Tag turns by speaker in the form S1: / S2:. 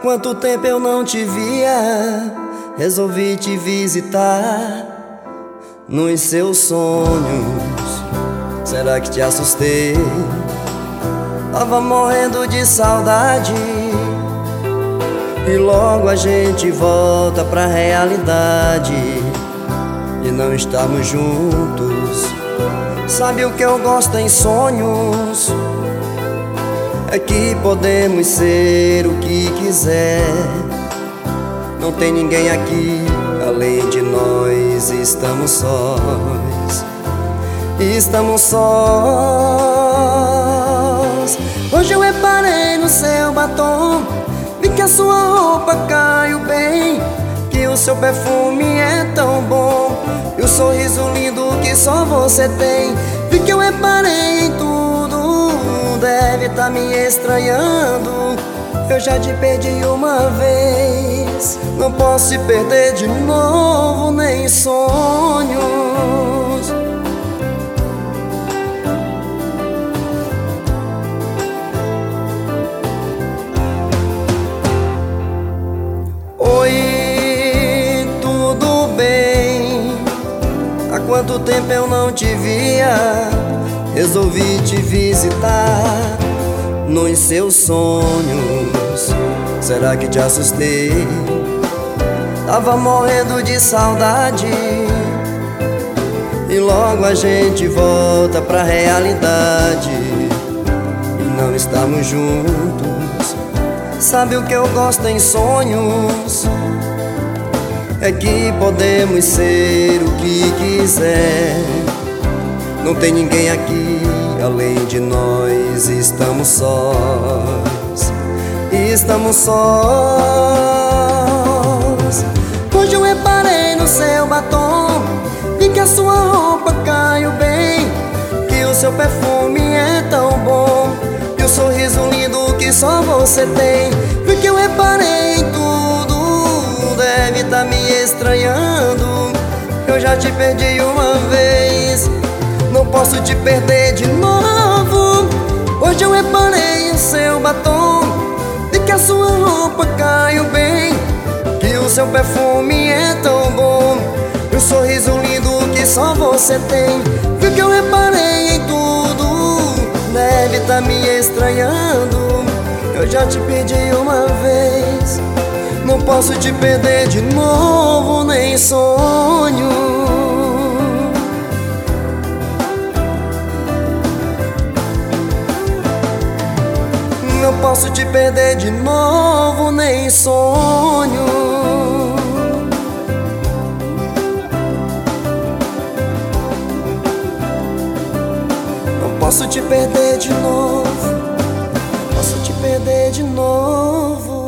S1: quanto tempo eu não te via, resolvi te visitar nos seus sonhos. Será que te assustei? Tava morrendo de saudade, e logo a gente volta pra realidade e não estamos juntos. Sabe o que eu gosto em sonhos? É que podemos ser o que quiser. Não tem ninguém aqui além de nós. Estamos sós, estamos sós. Hoje eu reparei no seu batom, vi que a sua roupa caiu bem, que o seu perfume é tão bom, e o sorriso lindo que só você tem. Vi que eu reparei em tudo, deve tá me estranhando. Eu já te perdi uma vez, não posso te perder de novo, nem em sonhos. Oi, tudo bem? Há quanto tempo eu não te via, resolvi te visitar nos seus sonhos. Será que te assustei? Tava morrendo de saudade, e logo a gente volta pra realidade e não estamos juntos. Sabe o que eu gosto em sonhos? É que podemos ser o que quiser. Não tem ninguém aqui além de nós. Estamos sós, estamos sós. Hoje eu reparei no seu batom, vi que a sua roupa caiu bem, que o seu perfume é tão bom, e o sorriso lindo que só você tem. Vi que eu reparei em tudo, deve tá me estranhando. Eu já te perdi uma vez, não posso te perder de novo. Hoje eu reparei em seu batom, vi que a sua roupa caiu bem, que o seu perfume é tão bom, e o sorriso lindo que só você tem. Vi que eu reparei em tudo, deve tá me estranhando. Eu já te perdi uma vez, não posso te perder de novo, nem em sonho. Não posso te perder de novo, nem em sonho. Não posso te perder de novo, não posso te perder de novo.